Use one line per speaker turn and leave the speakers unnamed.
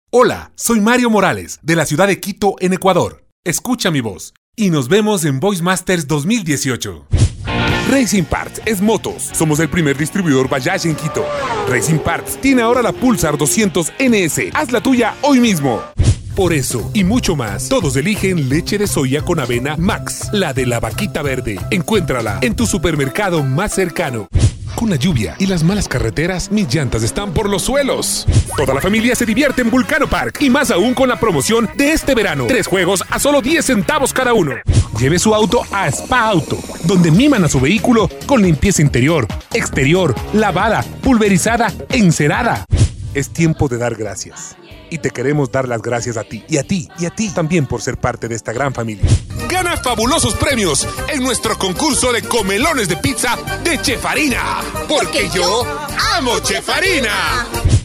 Hola, soy Mario Morales, de la ciudad de Quito, en Ecuador. Escucha mi voz y nos vemos en Voice Masters 2018. Racing Parts es motos. Somos el primer distribuidor Bajaj en Quito. Racing Parts tiene ahora la Pulsar 200 NS. Haz la tuya hoy mismo. Por eso y mucho más, todos eligen leche de soya con avena Max, la de la vaquita verde. Encuéntrala en tu supermercado más cercano. Con la lluvia y las malas carreteras, mis llantas están por los suelos. Toda la familia se divierte en Vulcano Park y más aún con la promoción de este verano. 3 juegos a solo 10 centavos cada uno. Lleve su auto a Spa Auto, donde miman a su vehículo con limpieza interior, exterior, lavada, pulverizada e encerada. Es tiempo de dar gracias. Y te queremos dar las gracias a ti, y a ti, y a ti también por ser parte de esta gran familia. Gana fabulosos premios en nuestro concurso de comelones de pizza de Chefarina. Porque yo amo Chefarina.